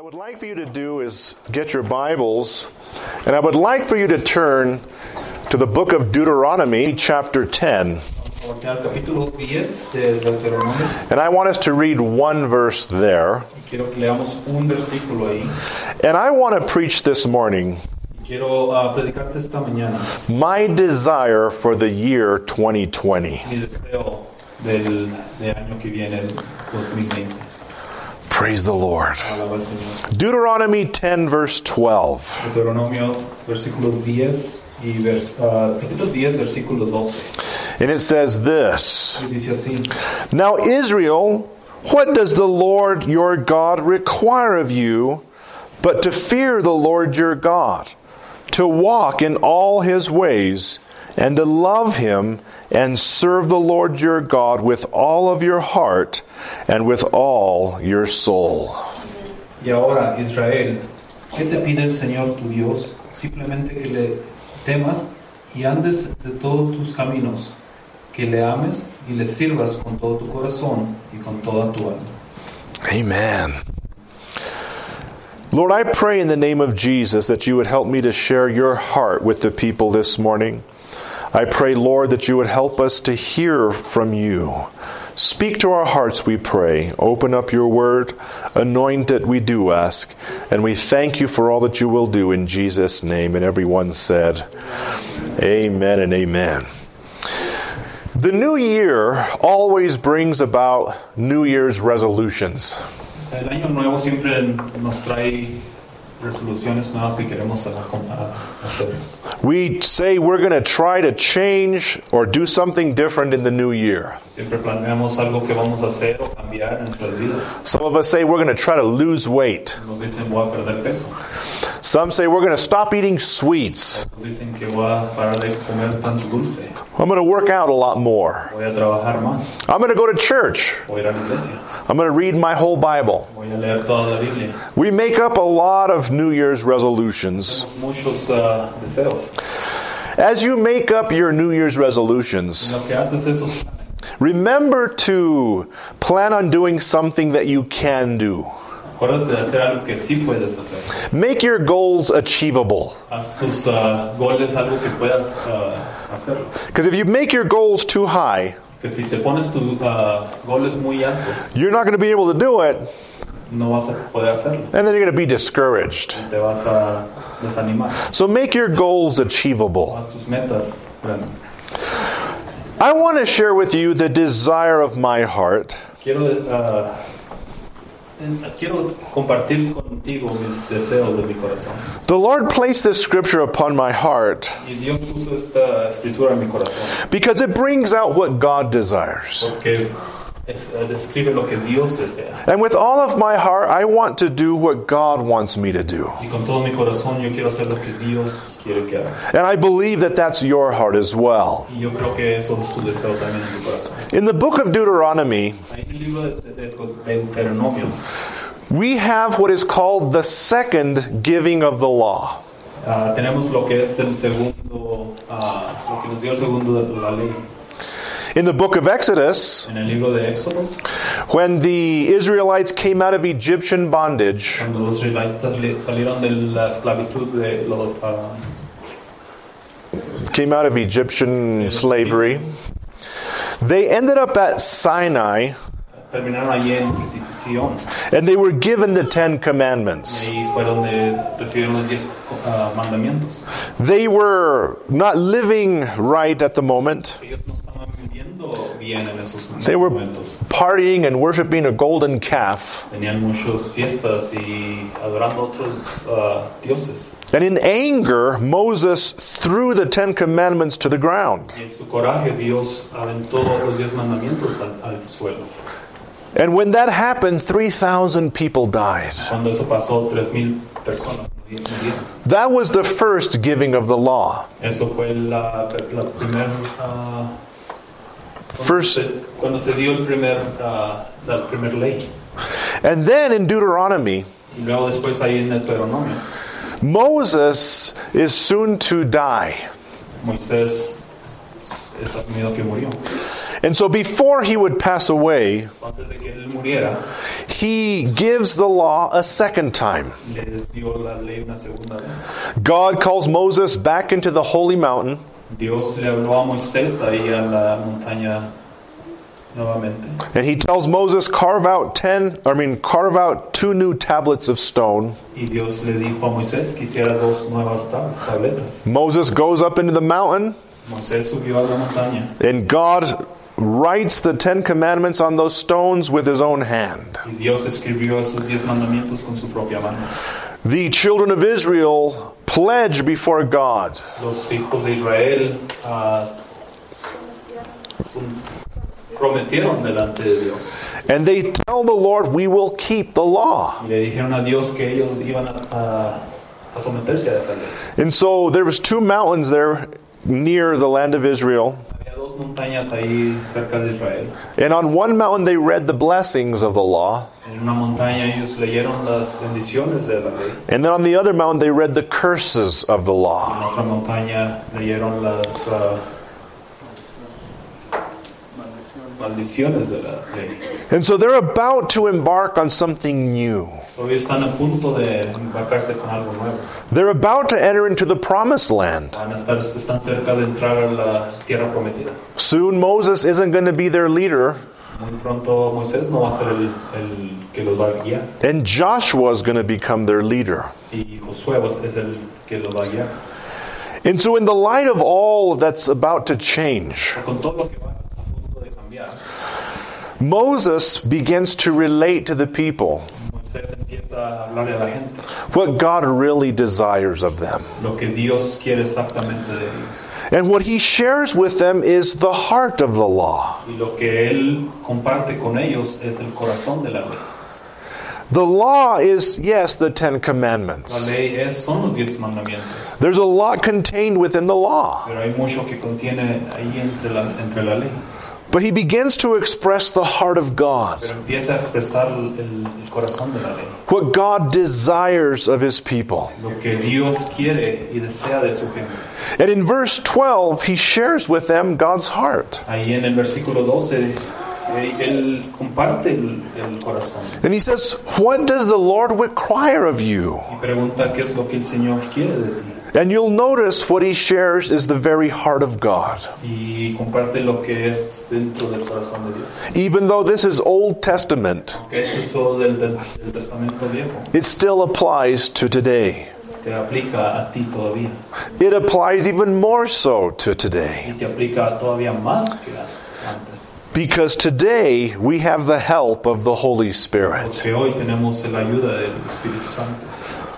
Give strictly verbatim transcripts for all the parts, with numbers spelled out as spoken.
would like for you to do is get your Bibles, and I would like for you to turn to the book of Deuteronomy, chapter ten. And I want us to read one verse there. And I want to preach this morning my desire for the year twenty twenty. Praise the Lord. Deuteronomy ten, verse twelve. Deuteronomio, versículo diez y vers, uh, capítulo diez, versículo doce. And it says this. Y dice así. Now Israel, what does the Lord your God require of you, but to fear the Lord your God, to walk in all his ways, and to love him, and serve the Lord your God with all of your heart and with all your soul. Y ahora, Israel, ¿qué te pide el Señor tu Dios? Simplemente que le temas y andes de todos tus caminos, que le ames y le sirvas con todo tu corazón y con toda tu alma. Amen. Lord, I pray in the name of Jesus that you would help me to share your heart with the people this morning. I pray, Lord, that you would help us to hear from you. Speak to our hearts, we pray. Open up your word. Anoint it, we do ask. And we thank you for all that you will do in Jesus' name. And everyone said, amen and amen. The new year always brings about New Year's resolutions. El año nuevo siempre nos trae resoluciones nuevas que queremos hacer. We say we're going to try to change or do something different in the new year. Siempre planeamos algo que vamos a hacer o cambiar en nuestras vidas. Some of us say we're going to try to lose weight. Nos dicen voy a perder peso. Some say we're going to stop eating sweets. Nos dicen que voy a parar de comer tanto dulce. I'm going to work out a lot more. Voy a trabajar más. I'm going to go to church. Voy a ir a la iglesia. I'm going to read my whole Bible. Voy a leer toda la Biblia. We make up a lot of New Year's resolutions. Muchos uh, deseos. As you make up your New Year's resolutions, Lo que haces esos planes. Remember to plan on doing something that you can do. Acuérdate de hacer algo que sí puedes hacer. Make your goals achievable. Haz tus uh, goles algo que puedas uh, hacer. Because if you make your goals too high, Que si te pones tus uh, goles muy altos, you're not going to be able to do it, no vas a poder hacerlo. and then you're going to be discouraged. Te vas a desanimar. So make your goals achievable. Haz tus metas grandes. I want to share with you the desire of my heart. Quiero uh, quiero compartir contigo mis deseos de mi corazón. The Lord placed this scripture upon my heart Y Dios puso esta escritura en mi corazón because it brings out what God desires. porque es, uh, describe lo que Dios desea. And with all of my heart, I want to do what God wants me to do. Y con todo mi corazón yo quiero hacer lo que Dios quiere que haga. And I believe that that's your heart as well. Y yo creo que eso es tu deseo también en tu corazón. In the book of Deuteronomy, Ahí en el libro de, de, de Deuteronomio we have what is called the second giving of the law. uh, tenemos lo que es el segundo, uh, lo que nos dio el segundo de la ley. In the book of Exodus, En el libro de Éxodos, when the Israelites came out of Egyptian bondage, cuando los israelitas salieron de la esclavitud de los, uh, came out of Egyptian slavery, they ended up at Sinai, terminaron allí en Sion. and they were given the Ten Commandments. Y ahí fue donde recibieron los diez uh, mandamientos. They were not living right at the moment. Ellos no estaban viviendo bien en esos They were momentos. partying and worshiping a golden calf. Tenían muchas fiestas y adorando otros uh, dioses. And in anger, Moses threw the Ten Commandments to the ground. Y en su coraje Dios aventó los diez mandamientos al, al suelo. And when that happened, three thousand people died. Cuando eso pasó, tres mil personas murieron. That was the first giving of the law. Eso fue la, la primera... Uh, First, se, cuando se dio el primer, uh, la primer ley. and then in Deuteronomy, Y luego después ahí en Deuteronomio, Moses is soon to die. Moisés es asumido que murió. And so before he would pass away, Antes de que él muriera, he gives the law a second time. les dio la ley una segunda vez. God calls Moses back into the holy mountain, Dios le habló a Moisés ahí a la montaña nuevamente. and he tells Moses, carve out ten, I mean, carve out two new tablets of stone. Y Dios le dijo a Moisés que hiciera dos nuevas tab- tabletas. Moses goes up into the mountain, Moisés subió a la montaña and God writes the Ten Commandments on those stones with his own hand. y Dios escribió esos diez mandamientos con su propia mano. The children of Israel pledge before God. Los hijos de Israel ah, prometieron delante de Dios And they tell the Lord, we will keep the law. y le dijeron a Dios que ellos iban a, a, a someterse a esa ley. And so there was two mountains there near the land of Israel. Había dos montañas ahí cerca de Israel. And on one mountain they read the blessings of the law. En una montaña ellos leyeron las bendiciones de la ley. And then on the other mountain they read the curses of the En law. otra montaña leyeron las ah, maldiciones de la ley. And so they're about to embark on something new. So ellos están a punto de embarcarse con algo nuevo. They're about to enter into the promised land. Van a estar, están cerca de entrar a la tierra prometida. Soon Moses isn't going to be their leader, Muy pronto Moisés no va a ser el, el que los va a guiar. and Joshua is going to become their leader. Y Josué va a ser el que los va a guiar. And so in the light of all that's about to change, Con todo lo que va a punto de cambiar, Moses begins to relate to the people Moisés empieza a hablarle a la gente what God really desires of them. lo que Dios quiere exactamente de ellos. And what he shares with them is the heart of the law. Y lo que él comparte con ellos es el corazón de la ley. The law is, yes, the Ten La Commandments. ley es, son los diez mandamientos, There's a lot contained within the law. pero hay mucho que contiene ahí entre la, entre la ley. But he begins to express the heart of God, Pero empieza a expresar el, el corazón de la ley. what God desires of his people. Lo que Dios quiere y desea de su gente. And in verse twelve, he shares with them God's heart. Ahí en el versículo doce, eh, él comparte el, el corazón And he says, what does the Lord require of you? y pregunta qué es lo que el Señor quiere de ti. And you'll notice what he shares is the very heart of God. Y comparte lo que es dentro del corazón de Dios. Even though this is Old Testament, Aunque eso es todo del, del, del Testamento Viejo, it still applies to today. te aplica a ti todavía. It applies even more so to Y today. te aplica todavía más que antes. Because today we have the help of the Holy Spirit. Porque hoy tenemos la ayuda del Espíritu Santo.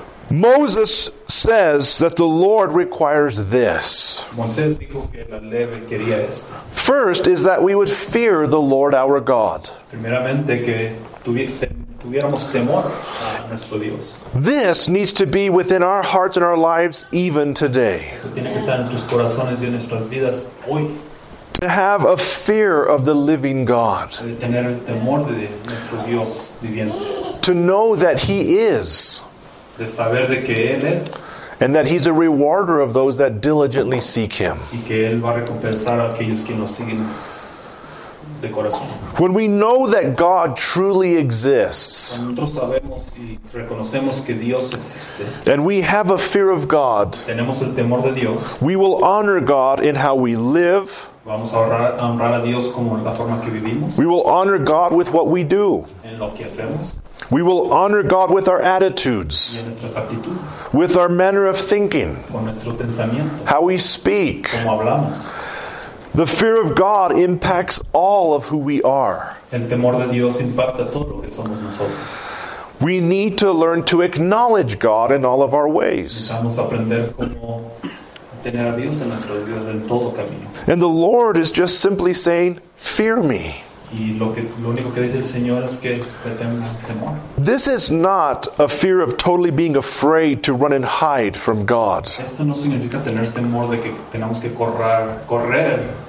Moses says that the Lord requires this. Moisés dijo que la ley requería esto. First is that we would fear the Lord our God. Primeramente que tuvi- te- tuviéramos temor a nuestro Dios. This needs to be within our hearts and our lives even today. Esto tiene que estar en nuestros corazones y en nuestras vidas hoy. To have a fear of the living God. De tener el temor de nuestro Dios viviente. To know that He is, De saber de que Él es and that He's a rewarder of those that diligently seek Him. y que Él va a recompensar a aquellos que nos siguen de corazón. When we know that God truly exists, Cuando nosotros sabemos y reconocemos que Dios existe, and we have a fear of God, tenemos el temor de Dios, we will honor God in how we live. vamos a honrar, a honrar a Dios como la forma que vivimos, We will honor God with what we do. en lo que hacemos We will honor God with our y attitudes, en nuestras actitudes, with our manner of thinking, con nuestro pensamiento, how we speak. cómo hablamos. The fear of God impacts all of who we are. El temor de Dios impacta todo lo que somos nosotros. We need to learn to acknowledge God in all of our ways. Necesitamos aprender cómo tener a Dios en nuestras vidas en todo camino. And the Lord is just simply saying, fear me. Y lo, que, lo único que dice el Señor es que le tengan temor. This is not a fear of totally being afraid to run and hide from God. Esto no significa tener temor de que tenemos que correr, correr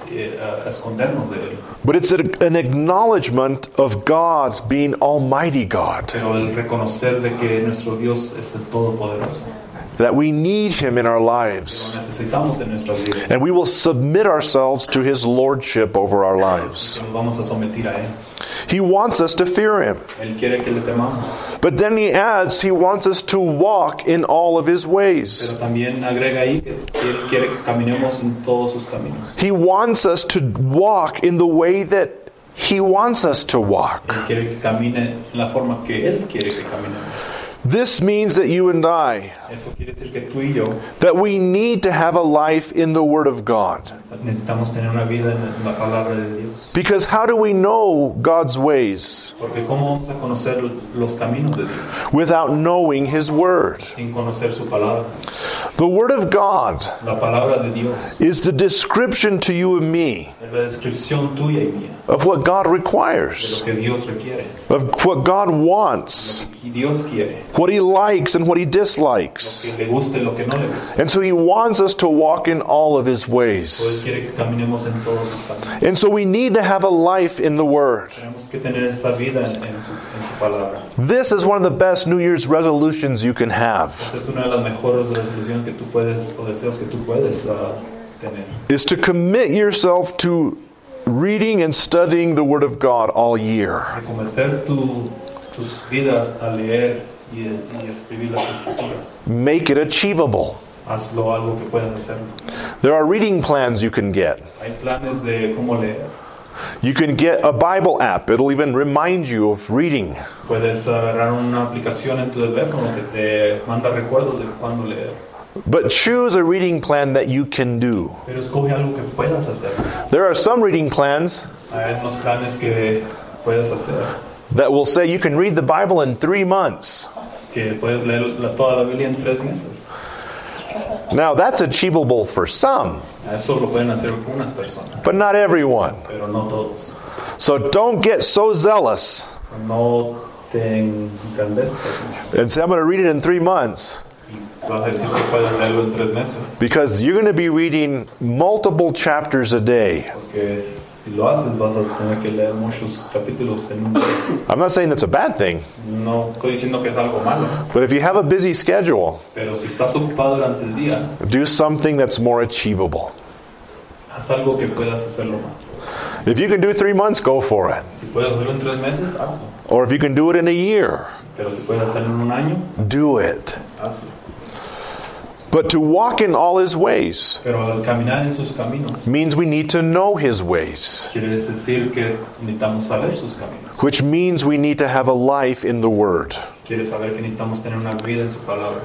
eh, a escondernos de Él. But it's a, an acknowledgement of God being Almighty God. Pero el reconocer de que nuestro Dios es el Todopoderoso. That we need Him in our Lo lives. necesitamos en nuestras vidas. And we will submit ourselves to His Lordship over our lives. Que nos vamos a someter a Él. He wants us to fear Him. Él quiere que le temamos. But then He adds, He wants us to walk in all of His ways. Pero también agrega ahí que Él quiere que caminemos en todos sus caminos. He wants us to walk in the way that He wants us to walk. Él quiere que camine en la forma que Él quiere que caminemos. This means that you and I, Eso quiere decir que tú y yo that we need to have a life in the Word of God. necesitamos tener una vida en la palabra de Dios. Because how do we know God's ways Porque ¿cómo vamos a conocer los caminos de Dios without knowing His Word? sin conocer su palabra? The Word of God La palabra de Dios is the description to you and me es la descripción tuya y mía of what God de lo requires, que Dios requiere, of what God wants, lo que Dios quiere, what He likes and what He lo dislikes. que le gusta y lo que no le gusta. And so He wants us to walk in all of His Él ways. quiere que caminemos en todos sus caminos. And so we need to have a life in the Word. Tenemos que tener esa vida en, en, su, en su palabra. This is one of the best New Year's resolutions you can have, Esta es una de las mejores resoluciones que tú puedes, o deseos que tú puedes uh, tener. is to commit yourself to reading and studying the Word of God all year. De cometer tu, tus vidas a leer y, y escribir las escrituras. Make it achievable. Hazlo algo que puedas hacerlo. There are reading plans you can get. Hay planes de cómo leer. You can get a Bible app. It'll even remind you of reading. Puedes agarrar una aplicación en tu teléfono que te manda recuerdos de cuándo leer. But choose a reading plan that you can do. Pero escoge algo que puedas hacer. There are some reading plans Hay unos planes que puedes hacer. that will say you can read the Bible in three months. Que puedes leer la, toda la Biblia en tres meses. Now, that's achievable for some, Eso lo pueden hacer algunas personas, but not everyone. pero no todos. So don't get so zealous O sea, no te engrandezcas mucho. and say, I'm going to read it in three months. Y vas a decir que puedes leerlo en tres meses. Because you're going to be reading multiple chapters a day. Porque si lo haces vas a tener que leer muchos capítulos en un día. I'm not saying that's a bad thing, No estoy diciendo que es algo malo. but if you have a busy schedule, Pero si estás ocupado durante el día, do something that's more achievable. haz algo que puedas hacerlo más. If you can do three months, go for it. Si puedes hacerlo en tres meses, hazlo. Or if you can do it in a year, Pero si puedes hacerlo en un año, do it. hazlo. But to walk in all His ways Pero al caminar en sus caminos, means we need to know His ways, quiere decir que necesitamos saber sus caminos. which means we need to have a life in the Word. Quiere saber que necesitamos tener una vida en su palabra.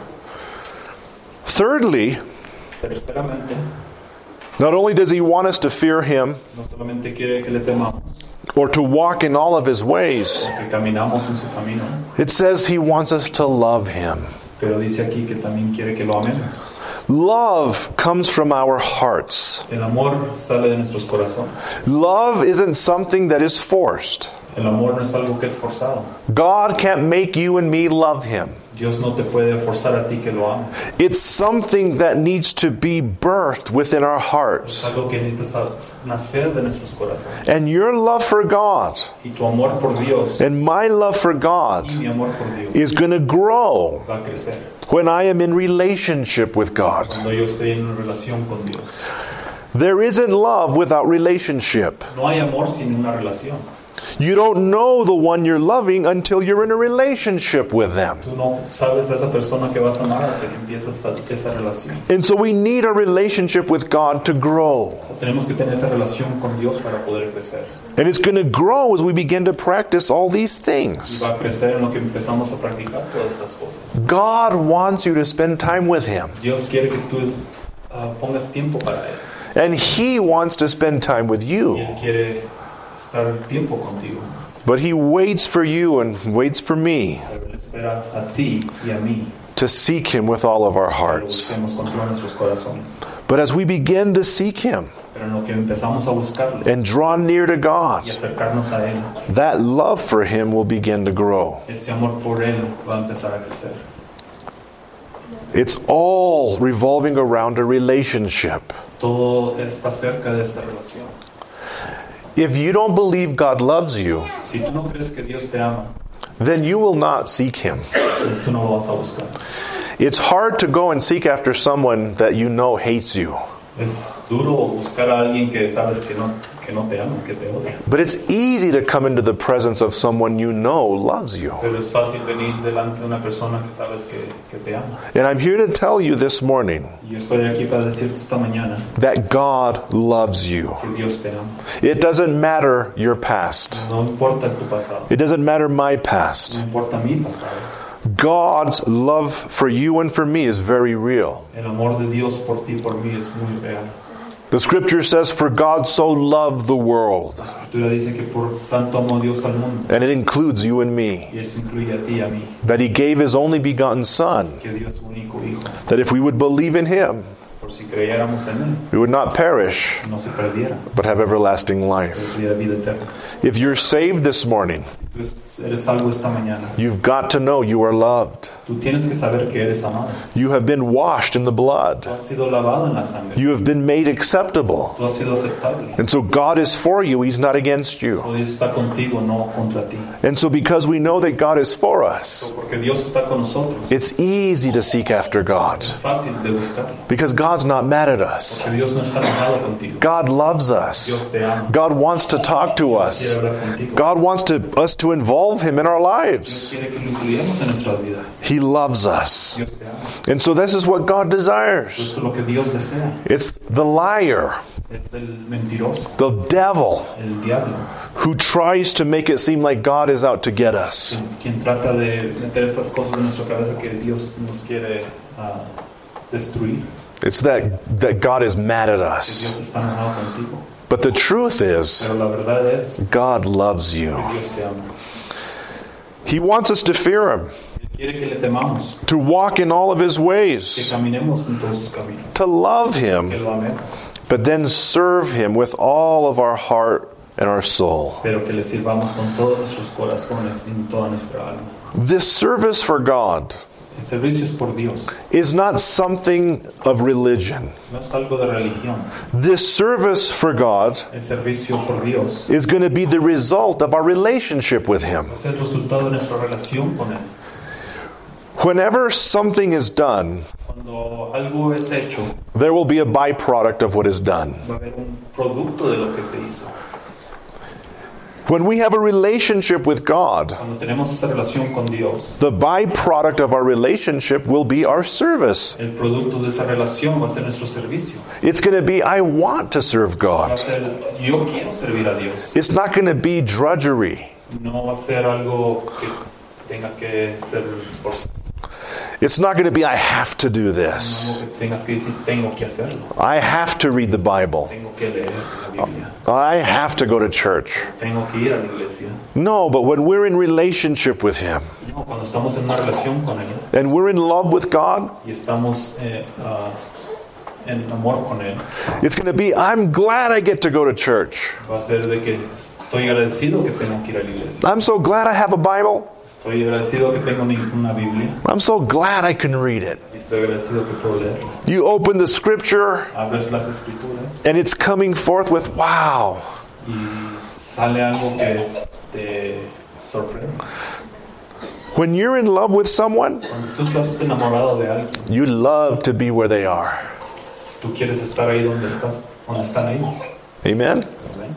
Thirdly, Terceramente, not only does He want us to fear Him no solamente quiere que le temamos, or to walk in all of His ways, que caminamos en su camino, it says He wants us to love Him. pero dice aquí que también quiere que lo amemos. Love comes from our hearts. El amor sale de nuestros corazones. Love isn't something that is forced. El amor no es algo que es forzado. God can't make you and me love Him. Dios no te puede forzar a ti que lo ames. It's something that needs to be birthed within our Es hearts. algo que necesitas nacer de nuestros corazones. And your love for God Y tu amor por Dios and my love for God y mi amor por Dios is going to grow va a crecer when I am in relationship with God. cuando yo estoy en relación con Dios. There isn't love without relationship. No hay amor sin una relación. You don't know the one you're loving until you're in a relationship with them. Tú no sabes a esa persona que vas a amar hasta que empiezas a, esa relación. And so we need a relationship with God to grow. Tenemos que tener esa relación con Dios para poder crecer. And it's going to grow as we begin to practice all these Y things. va a crecer en lo que empezamos a practicar todas estas cosas. God wants you to spend time with Him. Dios quiere que tú uh, pongas tiempo para Él. And He wants to spend time with Y you. Él quiere estar tiempo contigo. But He waits for you and waits for me Pero Él espera a ti y a mí. to seek Him with all of our Que lo hearts. busquemos con todos nuestros corazones. But as we begin to seek Him Pero en lo que empezamos a buscarle and draw near to God, y acercarnos a Él, that love for Him will begin to grow. ese amor por Él va a empezar a crecer. It's all revolving around a relationship. todo está cerca de esta relación. If you don't believe God loves you, Si tú no crees que Dios te ama, then you will not seek Him. tú no lo vas a buscar. It's hard to go and seek after someone that you know hates you. Es duro buscar a alguien que sabes que no, que no te ama, que te odia. But it's easy to come into the presence of someone you know loves you. Pero es fácil venir delante de una persona que sabes que, que te ama. And I'm here to tell you this morning Y yo estoy aquí para decirte esta mañana that God loves you. que Dios te ama. It doesn't matter your past. No importa tu pasado. It doesn't matter my past. No importa mi pasado. God's love for you and for me is very real. El amor de Dios por ti y por mí es muy real. The scripture says, "For God so loved the world." La escritura dice que por tanto amó Dios al mundo, And it includes you and me. y eso incluye a ti y a mí, That He gave His only begotten Son. que dio su único hijo, That if we would believe in Him, por si creyéramos en él, we would not perish, no se perdiera, but have everlasting life. pero tuviera vida eterna. If you're saved this morning, Tú eres salvo esta mañana. you've got to know you are loved. Tú tienes que saber que eres amado. You have been washed in the blood. Tú has sido lavado en la sangre. You have been made acceptable. Tú has sido aceptable. And so God is for you. He's not against you. So Dios está contigo, no contra ti. And so because we know that God is for us, So, porque Dios está con nosotros, it's easy to seek after God. es fácil de buscar. Because God's not mad at us. Porque Dios no está enojado contigo. God loves us. Dios te ama. God wants to talk to Quiere us. hablar contigo. God wants to, us to involve Him in our Dios lives. quiere que lo incluyamos en nuestras vidas. He loves us. Dios te ama. And so this is what God desires. Esto es lo que Dios desea. It's the liar, Es el mentiroso, the devil, el diablo, who tries to make it seem like God is out to get us. quien trata de meter esas cosas en nuestra cabeza que Dios nos quiere uh, destruir. It's that, that God is mad at Que us. Dios está enojado contigo. But the truth is, Pero la verdad es God loves que you. Dios te ama. He wants us to fear Him, Él quiere que le temamos, to walk in all of His que ways, caminemos en todos sus caminos, to love que Him, lo amemos, but then serve Him with all of our heart and our soul. pero que le sirvamos con todos nuestros corazones y en toda nuestra alma. This service for God El servicio es por Dios, is not something of religion. no es algo de religión. This service for God El servicio por Dios is going to be the result of our relationship with Him. es el resultado de nuestra relación con Él. Whenever something is done, Cuando algo es hecho, there will be a byproduct of what is done. va a haber un producto de lo que se hizo. When we have a relationship with God, Cuando tenemos esa relación con Dios, the byproduct of our relationship will be our service. el producto de esa relación va a ser nuestro servicio. It's going to be, I want to serve Va a God. ser, yo quiero servir a Dios. It's not going to be drudgery. No va a ser algo que tenga que ser forzado. It's not going to be, I have to do this. Algo que tengas que decir, tengo que hacerlo. I have to read the Bible. Tengo que leer la Biblia. I have to go to church. Tengo que ir a la iglesia. No, but when we're in relationship with Him No, cuando estamos en una relación con Él and we're in love with God, y estamos eh, ah, en amor con Él, it's going to be, I'm glad I get to go to church. va a ser de que estoy agradecido que tengo que ir a la iglesia. I'm so glad I have a Bible. Estoy agradecido que tengo ni- una Biblia. I'm so glad I can read it. Y estoy agradecido que puedo leerla. You open the scripture Abres las escrituras and it's coming forth with, wow. y sale algo que te sorprende. When you're in love with someone, Cuando tú estás enamorado de alguien, you love to be where they are. tú quieres estar ahí donde estás, donde están ellos. Amen? Amén.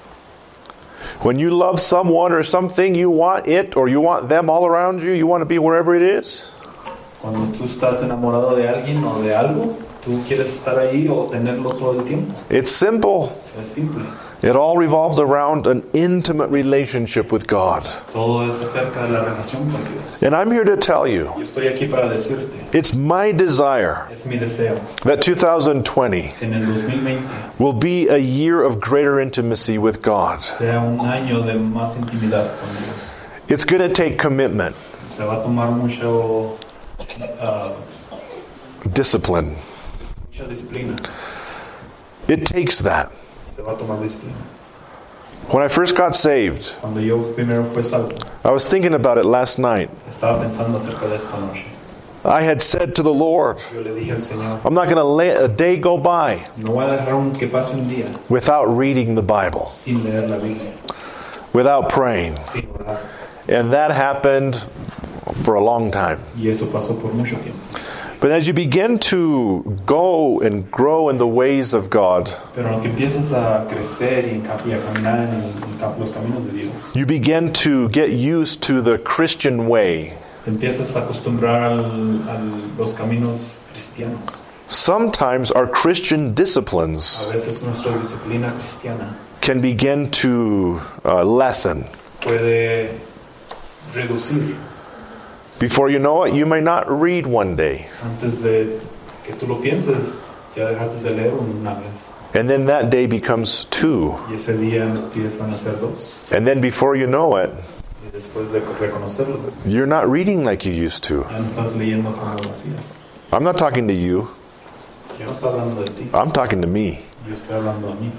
When you love someone or something, you want it or you want them all around you. You want to be wherever it is. Cuando tú estás enamorado de alguien o de algo, tú quieres estar ahí o tenerlo todo el tiempo. It's simple. Es simple. It all revolves around an intimate relationship with God. Todo es acerca de la relación con Dios. And I'm here to tell you, Yo estoy aquí para decirte, it's my desire es mi deseo that two thousand twenty que en el dos mil veinte will be a year of greater intimacy with God. sea un año de más intimidad con Dios. It's going to take commitment, Se va a tomar mucho, ah, discipline. mucha disciplina. It takes that. Se va a tomar disciplina. When I first got saved, Cuando yo primero fui salvo, I was thinking about it last night. estaba pensando acerca de esta noche. I had said to the Lord, Yo le dije al Señor, I'm not going to let a day go by no voy a dejar un, que pase un día without reading the Bible, sin leer la Biblia, without praying. sin orar. And that happened for a long time. Y eso pasó por mucho tiempo. But as you begin to go and grow in the ways of God, Pero aunque empiezas a crecer y, y a caminar en, el, en los caminos de Dios, you begin to get used to the Christian way. te empiezas a acostumbrar al, a los caminos cristianos. Sometimes our Christian disciplines A veces nuestra disciplina cristiana can begin to uh, lessen. puede reducir. Before you know it, you may not read one day. Antes de que tú lo pienses, ya dejaste de leer una vez. And then that day becomes two. Y ese día empiezan a ser dos. And then before you know it, Y después de reconocerlo, you're not reading like you used to. ya no estás leyendo como lo hacías. I'm not talking to you. Yo no estoy hablando de ti, I'm talking to me. yo estoy hablando a mí.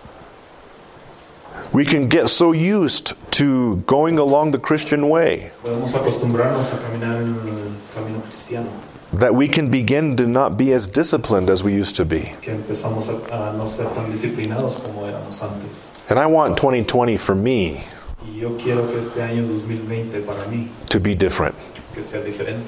We can get so used to going along the Christian way Podemos acostumbrarnos a caminar en el camino cristiano, that we can begin to not be as disciplined as we used to be. que empezamos a, a no ser tan disciplinados como éramos antes. And I want twenty twenty for me Y yo quiero que este año dos mil veinte para mí, to be different. que sea diferente.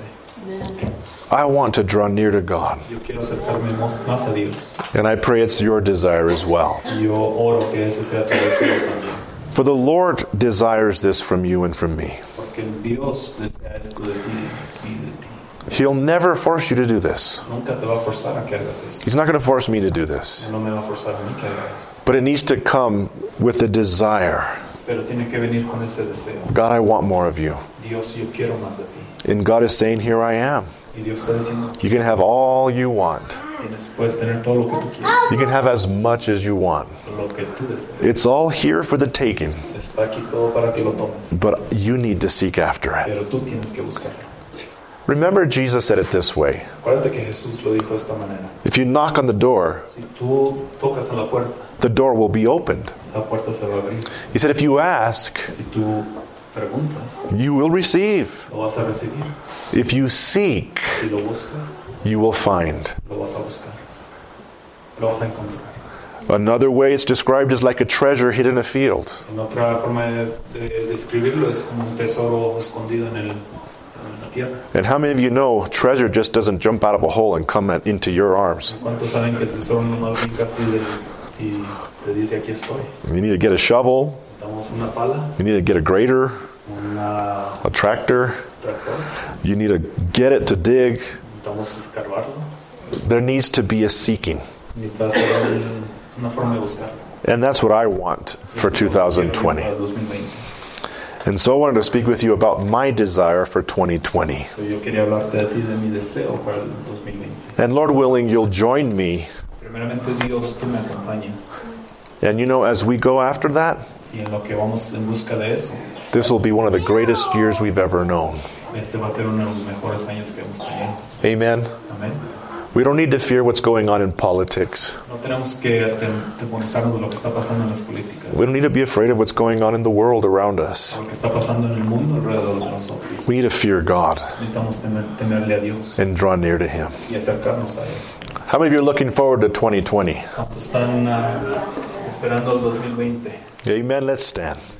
I want to draw near to God. Yo quiero acercarme más, más a Dios. And I pray it's your desire as well. Y yo oro que ese sea tu deseo también. For the Lord desires this from you and from me. Porque Dios desea esto de ti y de ti. He'll never force you to do this. Nunca te va a forzar a que hagas esto. He's not going to force me to do this. No me va a forzar a mí que haga eso. But it needs to come with the desire. Pero tiene que venir con ese deseo. God, I want more of you. Dios, yo quiero más de ti. And God is saying, here I am. Y Dios está diciendo, You can have all you want. tienes, puedes tener todo lo que tú quieras, You can have as much as you want. lo que tú desees. It's all here for the taking. Está aquí todo para que lo tomes. But you need to seek after it. Pero tú tienes que buscarlo. Remember, Jesus said it this way. Acuérdate que Jesús lo dijo de esta manera. If you knock on the door, Si tú tocas a la puerta, the door will be opened. la puerta se va a abrir. He said, if you ask, Si tú preguntas, you will receive. lo vas a recibir. If you seek, Si lo buscas, you will find. lo vas a buscar. Lo vas a encontrar. Another way it's described as like a treasure hid in a field. En otra forma de, de describirlo es como un tesoro escondido en, el, en la tierra. And how many of you know treasure just doesn't jump out of a hole and come at, into your arms? ¿Cuántos saben que el tesoro no brinca así del, y te dice aquí estoy? You need to get a shovel. Damos una pala, You need to get a grader, una a tractor. tractor, You need to get it to dig. necesitamos escarbarlo, There needs to be a seeking. necesitas hacer un- una forma de buscarlo. And that's what I want for two thousand twenty. Para dos mil veinte. And so I wanted to speak with you about my desire for twenty twenty. So, yo quería hablarte de ti, de mi deseo para el dos mil veinte. And Lord willing, you'll join me. Primeramente, Dios, tú me acompañes. And you know, as we go after that, Y en lo que vamos en busca de eso, this will be one of the greatest years we've ever known. este va a ser uno de los mejores años que hemos tenido. Amen. Amén. We don't need to fear what's going on in politics. No tenemos que atemorizarnos de lo que está pasando en las políticas, We don't need to be afraid of what's going on in the world around us. lo que está pasando en el mundo alrededor de nosotros. We need to fear God Necesitamos temer, temerle a Dios and draw near to Him. y acercarnos a Él. How many of you are looking forward to twenty twenty? ¿Cuántos están ah, esperando el dos mil veinte? Amen. Let's stand.